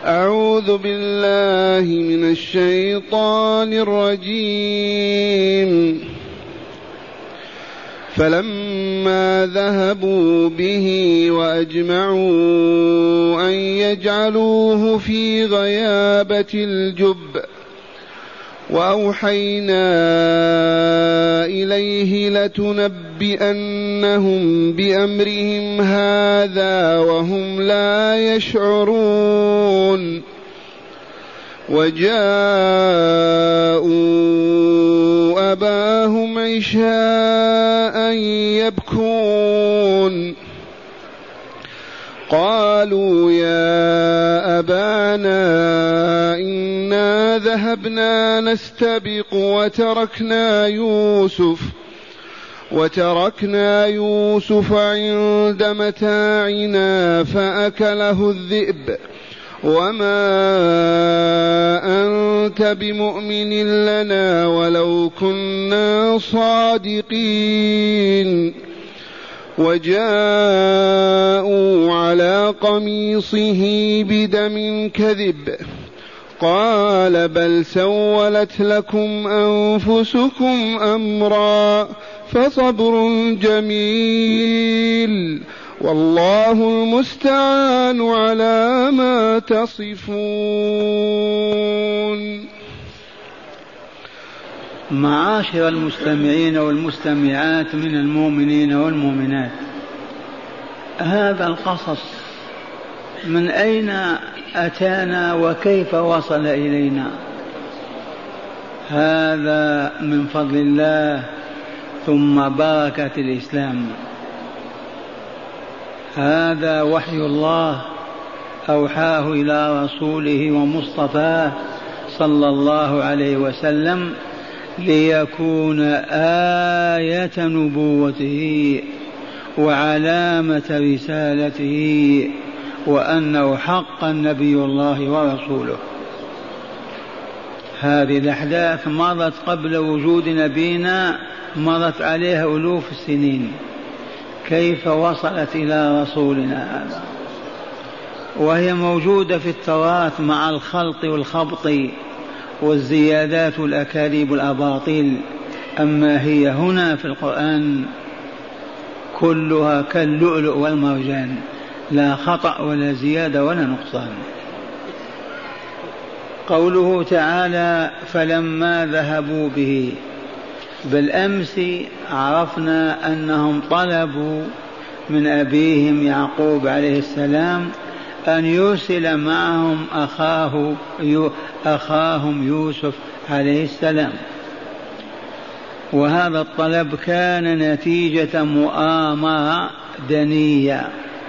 أعوذ بالله من الشيطان الرجيم. فلما ذهبوا به وأجمعوا أن يجعلوه في غيابة الجب وأوحينا إليه لتنبئنهم بأمرهم هذا وهم لا يشعرون. وجاءوا أباهم عشاء يبكون قالوا يا أبانا إنا ذهبنا نستبق وتركنا يوسف عند متاعنا فأكله الذئب وما أنت بمؤمن لنا ولو كنا صادقين. وجاءوا على قميصه بدم كذب قال بل سولت لكم أنفسكم أمرا فصبر جميل والله المستعان على ما تصفون. معاشر المستمعين والمستمعات من المؤمنين والمؤمنات، هذا القصص من أين أتانا وكيف وصل إلينا؟ هذا من فضل الله ثم بركة الإسلام. هذا وحي الله أوحاه إلى رسوله ومصطفاه صلى الله عليه وسلم ليكون آية نبوته وعلامة رسالته وأنه حقا نبي الله ورسوله. هذه الأحداث مضت قبل وجود نبينا، مضت عليها ألوف السنين، كيف وصلت إلى رسولنا هذا؟ وهي موجودة في التراث مع الخلط والخبط والزيادات والأكاذيب والأباطيل، أما هي هنا في القرآن كلها كاللؤلؤ والمرجان، لا خطأ ولا زيادة ولا نقصان. قوله تعالى فلما ذهبوا به، بالأمس عرفنا أنهم طلبوا من أبيهم يعقوب عليه السلام أن يرسل معهم أخاهم يوسف عليه السلام، وهذا الطلب كان نتيجة مؤامرة دنية،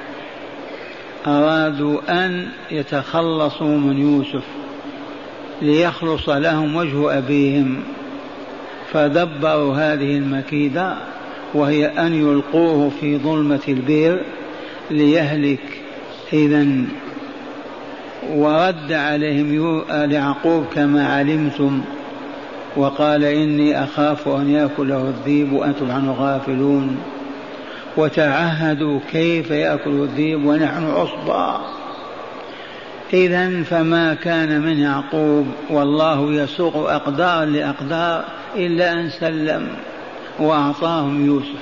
أرادوا أن يتخلصوا من يوسف ليخلص لهم وجه أبيهم، فدبروا هذه المكيدة وهي أن يلقوه في ظلمة البئر ليهلك. إذن ورد عليهم يعقوب كما علمتم وقال إني أخاف أن يأكله الذئب وأنتم عنه غافلون، وتعهدوا كيف يأكل الذئب ونحن عصبة. إذن فما كان من يعقوب والله يسوق أقدار لأقدار إلا أن سلم وأعطاهم يوسف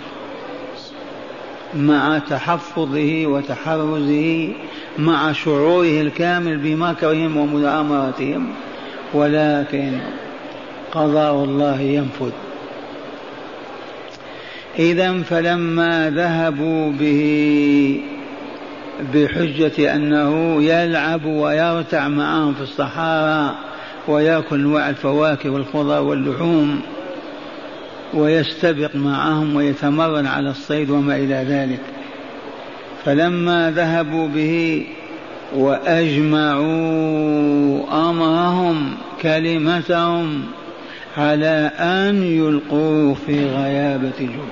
مع تحفظه وتحرزه مع شعوره الكامل بمكرهم ومؤامرتهم، ولكن قضاء الله ينفذ. إذن فلما ذهبوا به بحجة أنه يلعب ويرتع معهم في الصحراء ويأكل أنواع الفواكه والخضر واللحوم ويستبق معهم ويتمرن على الصيد وما إلى ذلك، فلما ذهبوا به وأجمعوا أمرهم كلمتهم على أن يلقوه في غيابة الجب،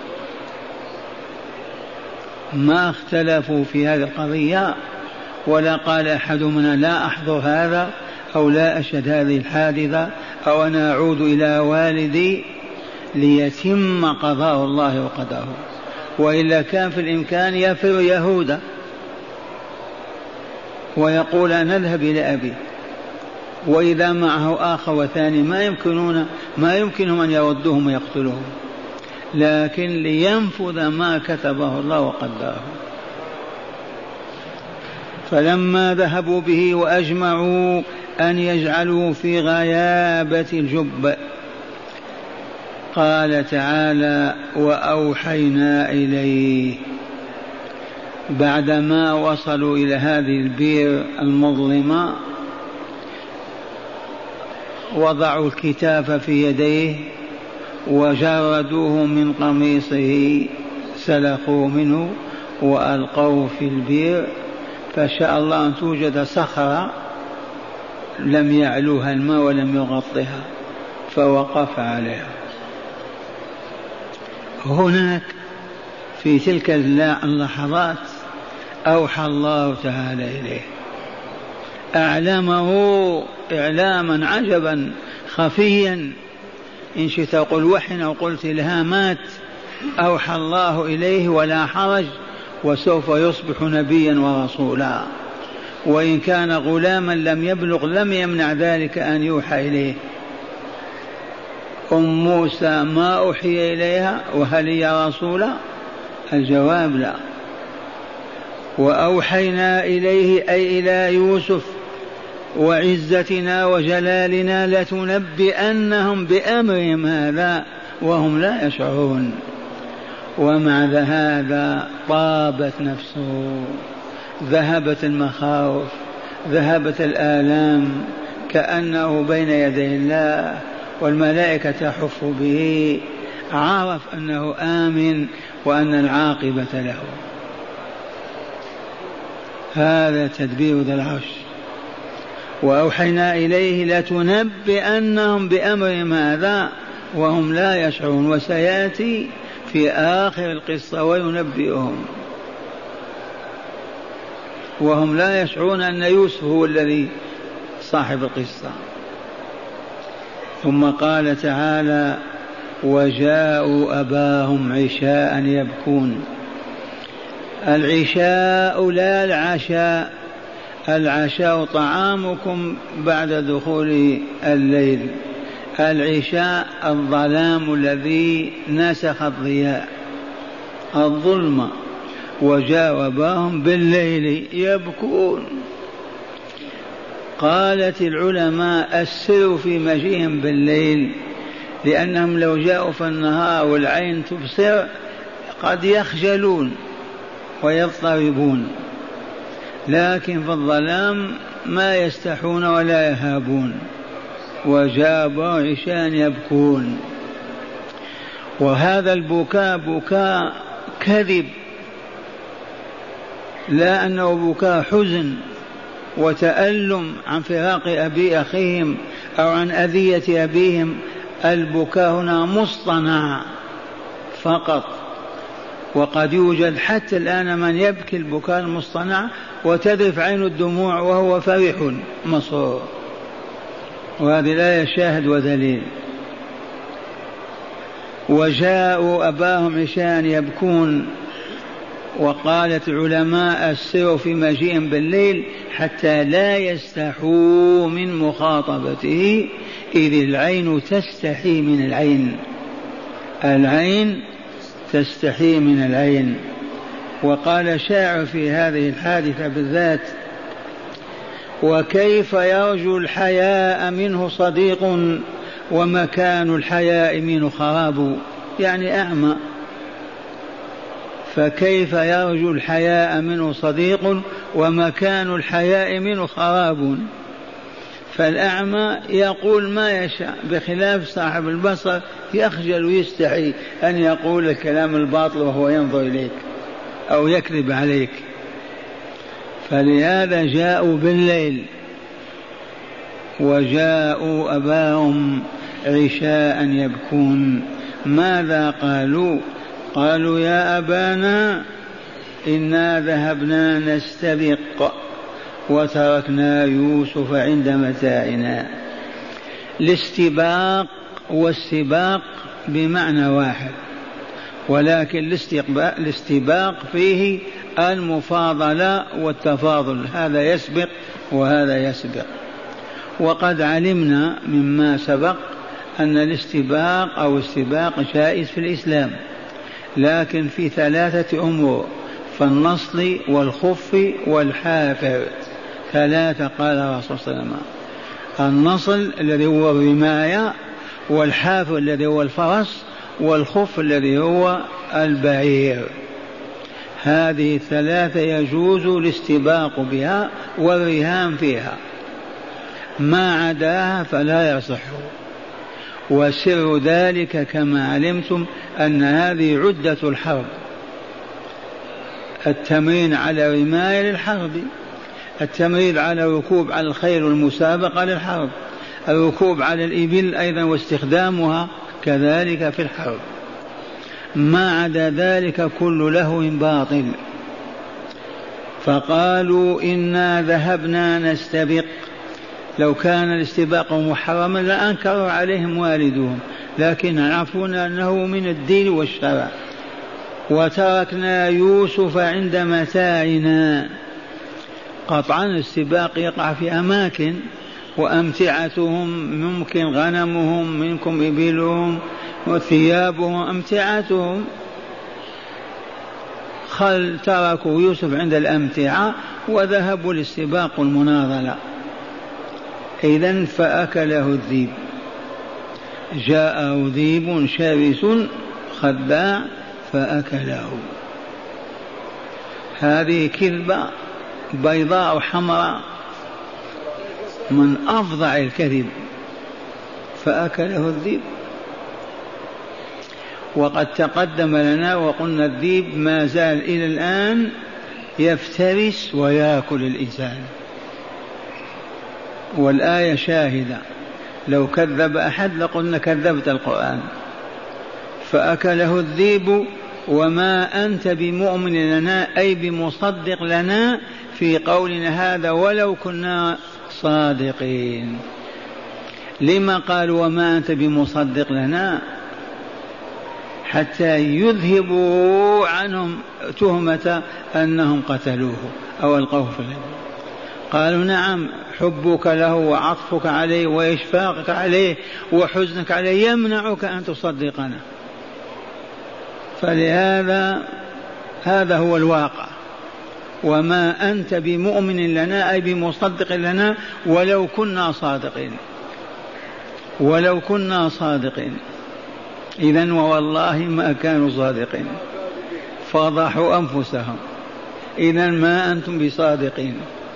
ما اختلفوا في هذه القضية ولا قال أحد منا لا أحضر هذا أو لا أشهد هذه الحادثة أو أنا أعود إلى والدي ليتم قضاء الله وقدره، وإلا كان في الإمكان يفر يهودا ويقول نذهب إلى أبي، وإذا معه آخر وثاني ما يمكنهم أن يردوهم ويقتلوهم، لكن لينفذ ما كتبه الله وقدره. فلما ذهبوا به وأجمعوا أن يجعلوه في غيابة الجب، قال تعالى: وأوحينا إليه. بعدما وصلوا إلى هذه البئر المظلمة وضعوا الكتاف في يديه وجردوه من قميصه، سلخوه منه وألقوه في البئر، فشاء الله أن توجد صخرة لم يعلوها الماء ولم يغطها، فوقف عليها. هناك في تلك اللحظات أوحى الله تعالى إليه، أعلمه إعلاما عجبا خفيا، إن شئت قل وحي أو قلت إلهامات. أوحى الله إليه ولا حرج، وسوف يصبح نبيا ورسولا، وإن كان غلاما لم يبلغ لم يمنع ذلك أن يوحى إليه. أم موسى ما أوحي إليها وهل هي رسولا؟ الجواب لا. وأوحينا إليه أي إلى يوسف وعزتنا وجلالنا لتنبئنهم بأمرهم هذا وهم لا يشعرون. ومع هذا طابت نفسه، ذهبت المخاوف، ذهبت الآلام، كأنه بين يدي الله والملائكة تحف به، عرف أنه آمن وأن العاقبة له. هذا تدبير ذي العرش. وأوحينا إليه لتنبئنهم بأمرهم هذا وهم لا يشعرون، وسيأتي في آخر القصة وينبئهم وهم لا يشعرون أن يوسف هو الذي صاحب القصة. ثم قال تعالى: وجاءوا أباهم عشاء يبكون. العشاء لا العشاء، العشاء طعامكم بعد دخول الليل، العشاء الظلام الذي نسخ الضياء، الظلمة. وجاءوا أباهم بالليل يبكون. قالت العلماء السر في مجيئهم بالليل، لأنهم لو جاءوا في النهار والعين تبصر قد يخجلون ويضطربون، لكن في الظلام ما يستحون ولا يهابون. وجاءوا عشاء يبكون. وهذا البكاء بكاء كذب، لا أنه بكاء حزن وتألم عن فراق أبي أخيهم أو عن أذية أبيهم. البكاء هنا مصطنع فقط، وقد يوجد حتى الآن من يبكي البكاء المصطنع وتذرف عين الدموع وهو فرح مسرور، وهذه الآية شاهد ودليل. وجاءوا أباهم عشاء يبكون. وقالت العلماء السر في مجيئهم بالليل حتى لا يستحوا من مخاطبته، إذ العين تستحي من العين، العين تستحي من العين. وقال شاعر في هذه الحادثة بالذات: وكيف يرجو الحياء منه صديق ومكان الحياء منه خراب، يعني أعمى. فكيف يرجو الحياء منه صديق ومكان الحياء منه خراب. فالأعمى يقول ما يشاء، بخلاف صاحب البصر يخجل ويستحي أن يقول الكلام الباطل وهو ينظر إليك أو يكذب عليك. فلهذا جاءوا بالليل. وجاءوا أباهم عشاء يبكون. ماذا قالوا؟ قالوا: يا أبانا إنا ذهبنا نستبق وتركنا يوسف عند متاعنا. الاستباق والسباق بمعنى واحد، ولكن الاستباق فيه المفاضلة والتفاضل، هذا يسبق وهذا يسبق. وقد علمنا مما سبق أن الاستباق أو السباق جائز في الإسلام، لكن في 3 أمور: فالنصل والخف والحافر. 3 قال الرسول صلى الله عليه وسلم: النصل الذي هو الرماية، والحافر الذي هو الفرس، والخف الذي هو البعير. هذه 3 يجوز الاستباق بها والرهان فيها، ما عداها فلا يصح. وسر ذلك كما علمتم أن هذه عدة الحرب، التمرين على رماية للحرب، التمرين على الركوب على الخيل والمسابقة للحرب، الركوب على الإبل أيضا واستخدامها كذلك في الحرب. ما عدا ذلك كل لهو باطل. فقالوا إنا ذهبنا نستبق. لو كان الاستباق محرما لأنكر عليهم والدهم، لكن عرفونا أنه من الدين والشرع. وتركنا يوسف عند متاعنا. قطعا السباق يقع في أماكن، وأمتعتهم ممكن غنمهم، منكم إبلهم وثيابهم، أمتعتهم. تركوا يوسف عند الأمتعة وذهبوا للسباق والمناضلة. إذن فأكله الذئب. جاءه ذئب شرس خداع فأكله. هذه كذبة بيضاء حمراء من أفظع الكذب. فأكله الذئب. وقد تقدم لنا وقلنا الذئب ما زال إلى الآن يفترس ويأكل الإنسان، والآية شاهدة. لو كذب أحد لقلنا كذبت القرآن. فأكله الذئب وما أنت بمؤمن لنا، أي بمصدق لنا في قولنا هذا ولو كنا صادقين. لما قال وما أنت بمصدق لنا؟ حتى يذهبوا عنهم تهمة أنهم قتلوه أو ألقوه في اليم. قالوا نعم، حبك له وعطفك عليه وإشفاقك عليه وحزنك عليه يمنعك أن تصدقنا. فلهذا هذا هو الواقع. وما أنت بمؤمن لنا أي بمصدق لنا ولو كنا صادقين، ولو كنا صادقين. إذن ووالله ما كانوا صادقين، فضحوا أنفسهم. إذن ما أنتم بصادقين.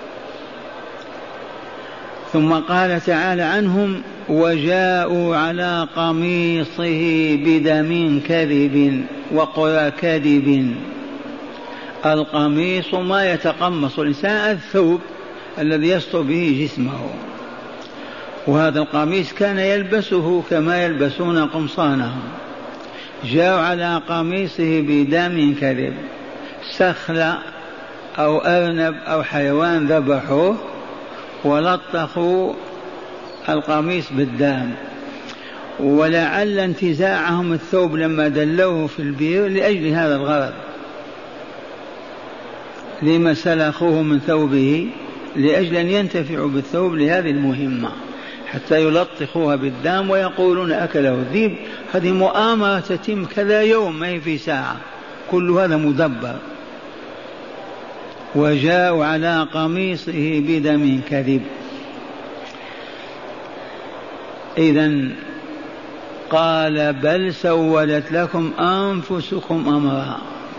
ثم قال تعالى عنهم: وجاءوا على قميصه بدم كذب وقرى كذب. القميص ما يتقمص الإنسان، الثوب الذي يستر به جسمه، وهذا القميص كان يلبسه كما يلبسون قمصانهم. جاءوا على قميصه بدم كذب، سخل أو أرنب أو حيوان ذبحوه ولطخوا القميص بالدم. ولعل انتزاعهم الثوب لما دلوه في البير لأجل هذا الغرض. لما سلخوه من ثوبه؟ لأجل أن ينتفعوا بالثوب لهذه المهمة، حتى يلطخوها بالدم ويقولون أكله الذئب. هذه مؤامرة تتم كذا يوم، ما هي في ساعة، كل هذا مدبر. وجاءوا على قميصه بدم كذب. إذن قال بل سولت لكم أنفسكم أمرا.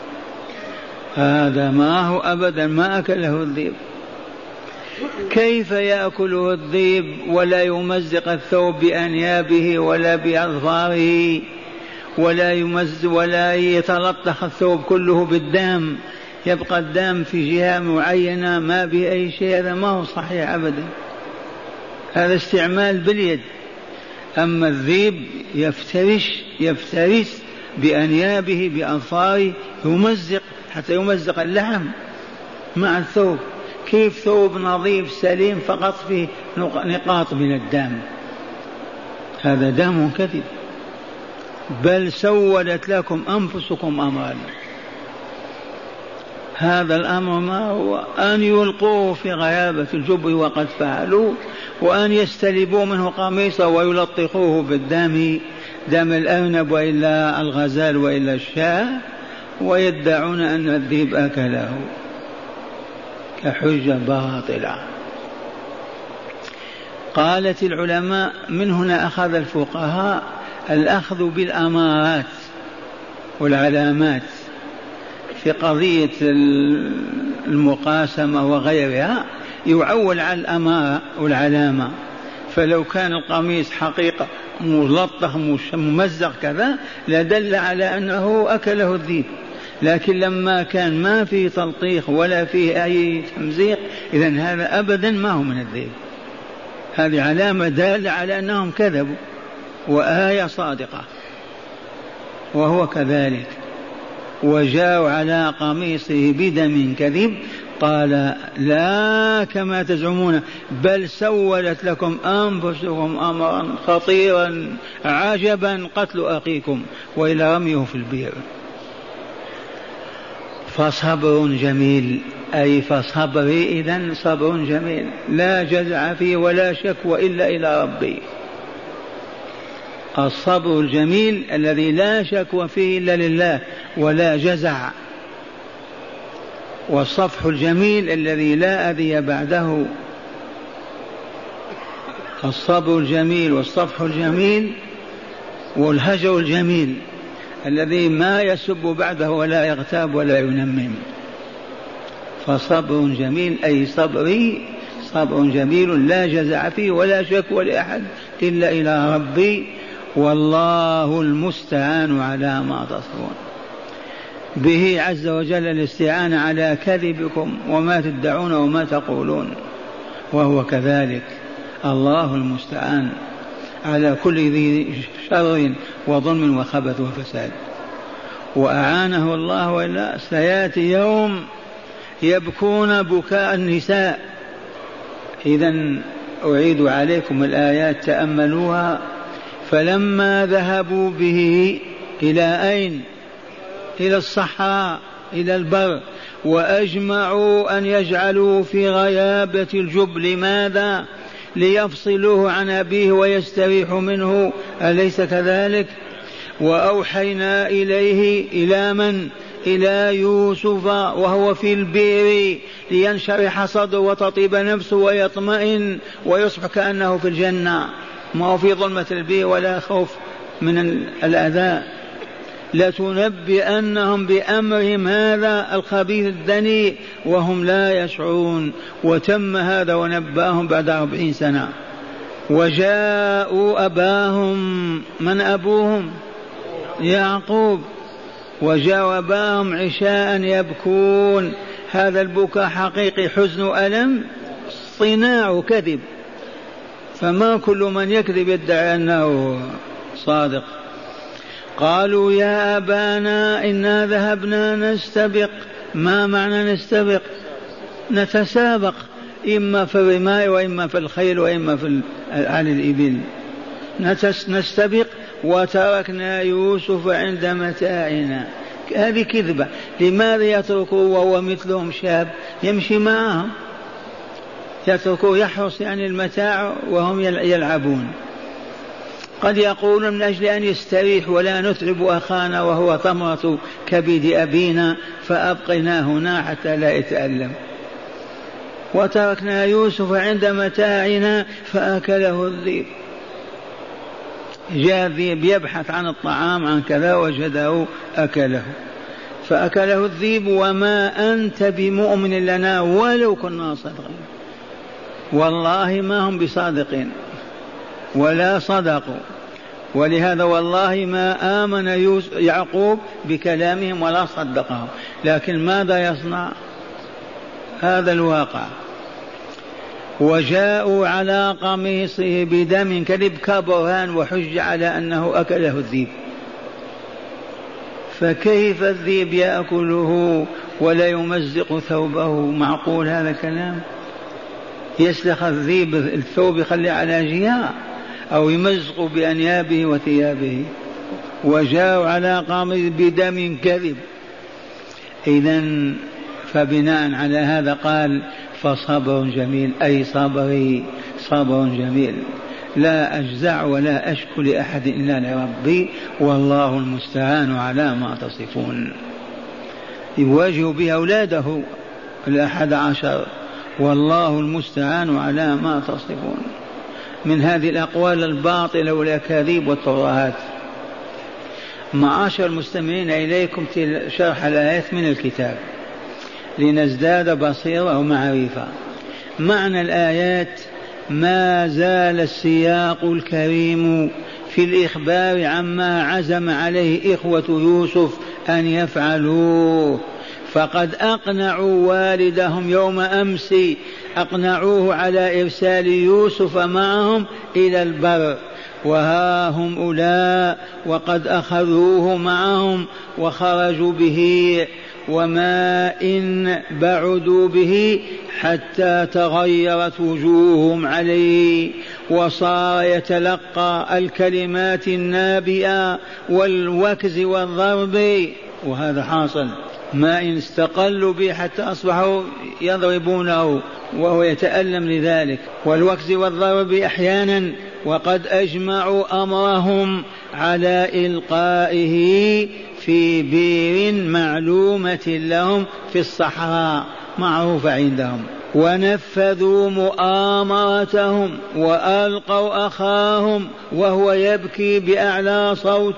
هذا ما هو أبدا ما أكله الذئب. كيف يأكله الذئب ولا يمزق الثوب بأنيابه ولا بأظفاره ولا يمزق ولا يتلطخ الثوب كله بالدم، يبقى الدم في جهة معينة ما به أي شيء؟ هذا ما هو صحيح أبدا، هذا استعمال باليد. أما الذئب يفترس بأنيابه بأظفاره، يمزق حتى يمزق اللحم مع الثوب. كيف ثوب نظيف سليم فقط فيه نقاط من الدم؟ هذا دم كذب. بل سولت لكم أنفسكم أمرا. هذا الأمر ما هو أن يلقوه في غيابة الجب وقد فعلوا، وأن يستلبوا منه قميصه ويلطخوه بالدم، دم الأرنب وإلا الغزال وإلا الشاة، ويدعون أن الذئب أكله كحجة باطلة. قالت العلماء من هنا أخذ الفقهاء الأخذ بالأمارات والعلامات في قضية المقاسمة وغيرها، يعول على الأمارة والعلامة. فلو كان القميص حقيقة ملطخ ممزق كذا لدل على أنه أكله الذئب، لكن لما كان ما فيه تلطيخ ولا فيه أي تمزيق إذن هذا أبدا ما هو من الذئب. هذه علامة دالة على أنهم كذبوا، وآية صادقة. وهو كذلك. وجاءوا على قميصه بدم كذب قال لا كما تزعمون بل سولت لكم أنفسكم أمرا خطيرا عجبا قتل أخيكم وإلى رميه في البئر. فصبر جميل، أي فصبري إذن صبر جميل لا جزع فيه ولا شكوى إلا إلى ربي. الصبر الجميل الذي لا شكوى فيه إلا لله ولا جزع، والصفح الجميل الذي لا أذي بعده. الصبر الجميل والصفح الجميل والهجر الجميل الذي ما يسب بعده ولا يغتاب ولا ينمم. فصبر جميل أي صبري صبر جميل لا جزع فيه ولا شكوى لأحد إلا إلى ربي، والله المستعان على ما تصفون. به عز وجل الاستعانة على كذبكم وما تدعون وما تقولون، وهو كذلك الله المستعان على كل ذي شر وظلم وخبث وفساد. وأعانه الله، وإلا سيأتي يوم يبكون بكاء النساء. إذن أعيد عليكم الآيات تأملوها. فلما ذهبوا به إلى أين؟ إلى الصحراء إلى البر، وأجمعوا أن يجعلوا في غيابة الجب. لماذا؟ ليفصلوه عن أبيه ويستريحوا منه، أليس كذلك؟ وأوحينا إليه إلى من؟ إلى يوسف وهو في البئر لينشرح صدره وتطيب نفسه ويطمئن ويصبح كأنه في الجنة، ما هو في ظلمة البئر ولا خوف من الأذى. لتنبئنهم بأمرهم هذا الخبيث الدنيء وهم لا يشعرون. وتم هذا ونبأهم بعد 40 سنة. وجاءوا أباهم، من أبوهم؟ يعقوب. وجاءوا أباهم عشاء يبكون. هذا البكاء حقيقي حزن وألم، صناع كذب، فما كل من يكذب يدعي أنه صادق. قالوا يا أبانا إنا ذهبنا نستبق. ما معنى نستبق؟ نتسابق، إما في الرماء وإما في الخيل وإما على الإبل. نستبق. وتركنا يوسف عند متاعنا. هذه كذبة. لماذا يتركوا وهو مثلهم شاب يمشي معهم؟ يتركوا يحرص يعني المتاع وهم يلعبون. قد يقولون من أجل أن يستريح ولا نتعب أخانا وهو ثمرة كبد أبينا فأبقنا هنا حتى لا يتألم. وتركنا يوسف عند متاعنا فأكله الذئب. جاء الذئب يبحث عن الطعام عن كذا وجده أكله، فأكله الذئب. وما أنت بمؤمن لنا ولو كنا صادقين. والله ما هم بصادقين ولا صدقوا. ولهذا والله ما آمن يعقوب بكلامهم ولا صدقهم. لكن ماذا يصنع؟ هذا الواقع. وجاءوا على قميصه بدم كذب كبرهان وحج على أنه أكله الذئب. فكيف الذئب يأكله ولا يمزق ثوبه؟ معقول هذا الكلام؟ يسلخ الذئب الثوب يخلي على جهة أو يمزق بأنيابه وثيابه. وجاءوا على قميصه بدم كذب. إذن فبناء على هذا قال فصبر جميل، أي صبري صبر جميل، لا أجزع ولا أشكو لأحد إلا لربي، والله المستعان على ما تصفون. يواجه بها أولاده 11، والله المستعان على ما تصفون، من هذه الأقوال الباطلة والأكاذيب والترهات. معاشر المستمعين، إليكم شرح الآيات من الكتاب لنزداد بصيرة ومعرفة. معنى الآيات: ما زال السياق الكريم في الإخبار عما عزم عليه إخوة يوسف أن يفعلوه، فقد أقنعوا والدهم يوم أمس، أقنعوه على إرسال يوسف معهم إلى البر، وها هم أولى وقد أخذوه معهم وخرجوا به، وما إن بعدوا به حتى تغيرت وجوههم عليه، وصار يتلقى الكلمات النابئة والوكز والضرب، وهذا حاصل. ما إن استقلوا به حتى أصبحوا يضربونه وهو يتألم لذلك، والوكز والضرب أحيانا، وقد أجمعوا أمرهم على إلقائه في بير معلومة لهم في الصحراء معروفة عندهم، ونفذوا مؤامرتهم وألقوا أخاهم وهو يبكي بأعلى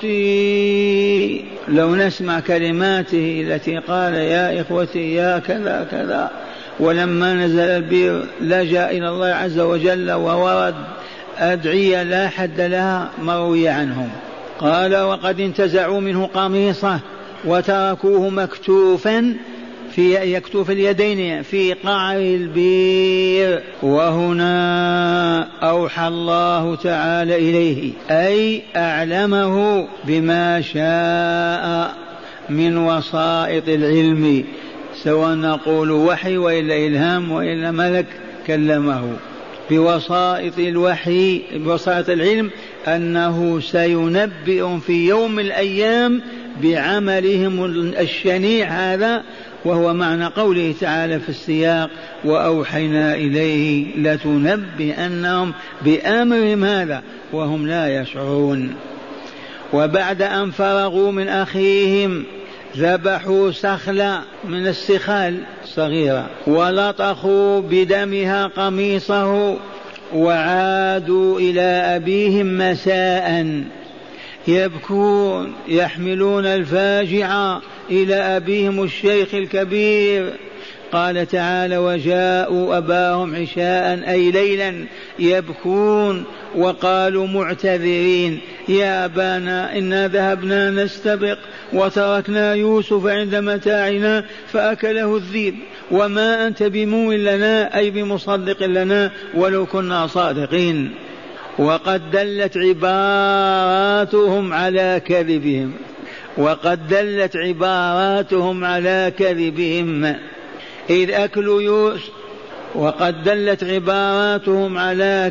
صوته. لو نسمع كلماته التي قال: يا إخوتي يا كذا كذا، ولما نزل البير لجأ إلى الله عز وجل وورد أدعية لا حد لها مروية عنهم. قال: وقد انتزعوا منه قميصه وتركوه مكتوفا يكتوف اليدين في قعر البير. وهنا أوحى الله تعالى إليه، أي أعلمه بما شاء من وسائط العلم، سواء نقول وحي وإلا إلهام وإلا ملك كلمه، بوسائط الوحي بوسائط العلم، أنه سينبئهم في يوم من الأيام بعملهم الشنيع هذا، وهو معنى قوله تعالى في السياق: وأوحينا إليه لتنبئنهم بأمرهم هذا وهم لا يشعرون. وبعد أن فرغوا من أخيهم ذبحوا سخلة من السخال صغيرة ولطخوا بدمها قميصه، وعادوا إلى أبيهم مساء يبكون يحملون الفاجعة إلى أبيهم الشيخ الكبير. قال تعالى: وجاءوا أباهم عشاء أي ليلا يبكون، وقالوا معتذرين: يا أبانا إنا ذهبنا نستبق وتركنا يوسف عند متاعنا فأكله الذئب وما أنت بمؤمن لنا، أي بمصدق لنا ولو كنا صادقين. وقد دلت عباراتهم على كذبهم، وقد دلت عباراتهم على كذبهم إذ أكلوا يوسف، وقد دلت عباراتهم على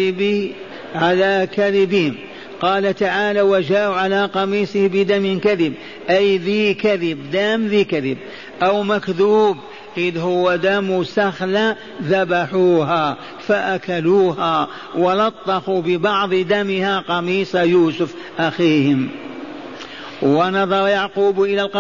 كذبهم. قال تعالى: وجاءوا على قميصه بدم كذب، أي ذي كذب، دم ذي كذب أو مكذوب، إذ هو دم سخلة ذبحوها فأكلوها ولطخوا ببعض دمها قميص يوسف أخيهم. ونظر يعقوب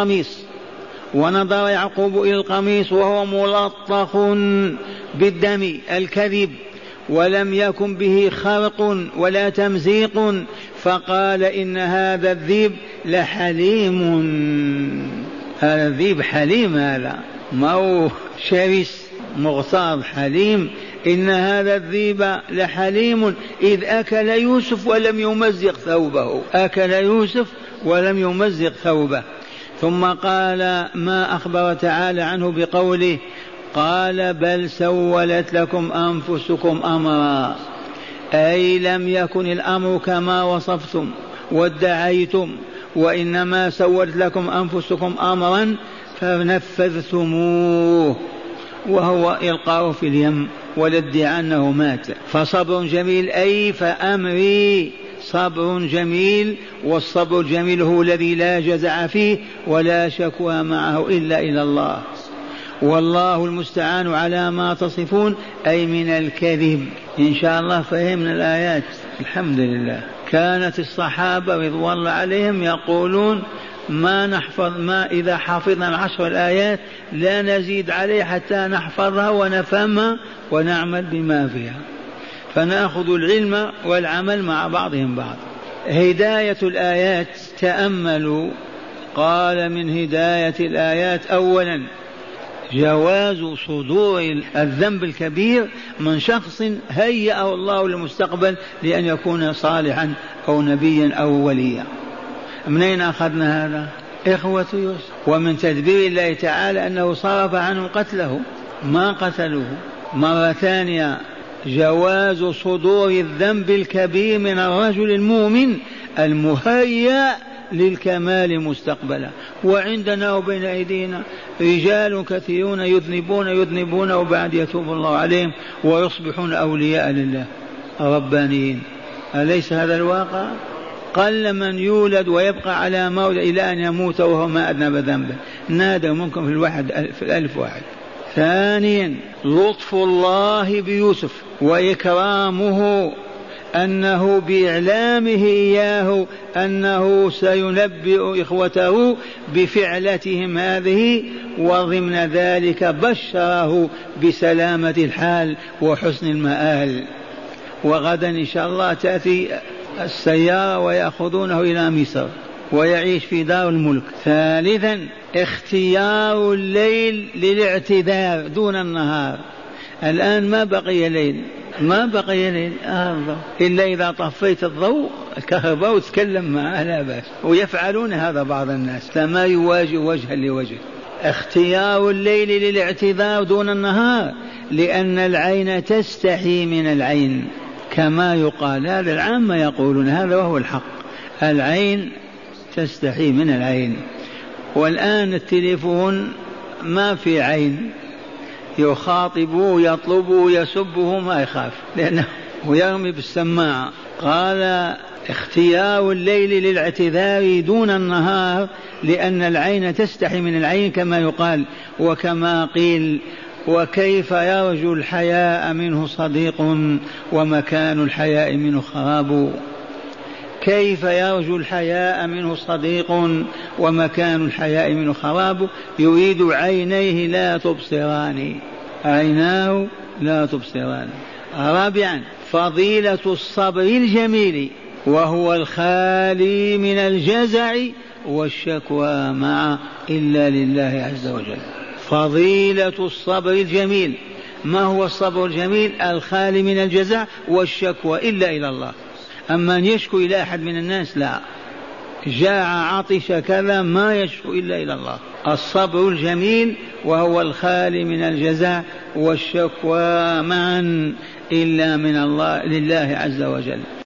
إلى القميص وهو ملطخ بالدم الكذب، ولم يكن به خرق ولا تمزيق، فقال: إن هذا الذئب لحليم. هذا الذئب حليم، هذا ما هو شرس مغتاظ، حليم. إن هذا الذئب لحليم إذ أكل يوسف ولم يمزق ثوبه، أكل يوسف ولم يمزق ثوبه. ثم قال ما أخبر تعالى عنه بقوله: قال: بل سولت لكم أنفسكم أمرا، أي لم يكن الأمر كما وصفتم وادعيتم، وإنما سولت لكم أنفسكم أمرا فنفذتموه، وهو إلقاؤه في اليم والادعاء أنه مات. فصبر جميل، أي فأمري صبر جميل، والصبر الجميل هو الذي لا جزع فيه ولا شكوى معه إلا إلى الله. والله المستعان على ما تصفون أي من الكذب. إن شاء الله فهمنا الآيات الحمد لله. كانت الصحابة رضوان الله عليهم يقولون ما إذا حفظنا 10 الآيات لا نزيد عليه حتى نحفظها ونفهمها ونعمل بما فيها، فنأخذ العلم والعمل مع بعضهم بعض. هداية الآيات تأملوا. قال من هداية الآيات أولا جواز صدور الذنب الكبير من شخص هيأه الله للمستقبل لأن يكون صالحا أو نبيا أو وليا. منين أخذنا هذا إخوة يوسف؟ ومن تدبير الله تعالى أنه صرف عنهم قتله، ما قتلوه. مرة ثانية جواز صدور الذنب الكبير من الرجل المؤمن المهيأ للكمال مستقبلا. وعندنا وبين أيدينا رجال كثيرون يذنبون وبعد يتوب الله عليهم ويصبحون أولياء لله ربانيين. أليس هذا الواقع؟ قل من يولد ويبقى على موت إلى أن يموت وهو ما أذنب ذنبا، نادى منكم في الألف واحد. ثانيا لطف الله بيوسف وإكرامه أنه بإعلامه إياه أنه سينبئ إخوته بفعلتهم هذه، وضمن ذلك بشره بسلامة الحال وحسن المآل. وغدا إن شاء الله تأتي السيارة ويأخذونه إلى مصر ويعيش في دار الملك. ثالثا اختيار الليل للاعتذار دون النهار. الآن ما بقي ليل إلا إذا طفيت الضوء الكهرباء وتكلم معه لا بأس، ويفعلون هذا بعض الناس فما يواجه وجها لوجه. اختيار الليل للاعتذار دون النهار لأن العين تستحي من العين كما يقال. هذا العامة يقولون هذا وهو الحق، العين تستحي من العين. والآن التليفون ما في عين، يخاطبه يطلبه يسبه ما يخاف لأنه يرمي بالسماعة. قال اختيار الليل للاعتذار دون النهار لأن العين تستحي من العين كما يقال. وكما قيل وكيف يرجو الحياء منه صديق ومكان الحياء منه خراب. كيف يرجو الحياء منه صديق ومكان الحياء منه خراب. يريد عينيه لا تبصران، عيناه لا تبصران. رابعا فضيلة الصبر الجميل وهو الخالي من الجزع والشكوى مع إلا لله عز وجل. فضيلة الصبر الجميل. ما هو الصبر الجميل؟ الخالي من الجزع والشكوى إلا إلى الله. أما أن يشكو إلى أحد من الناس لا، جاع عطش كذا ما يشكو إلا إلى الله. الصبر الجميل وهو الخالي من الجزع والشكوى معا إلا من الله لله عز وجل.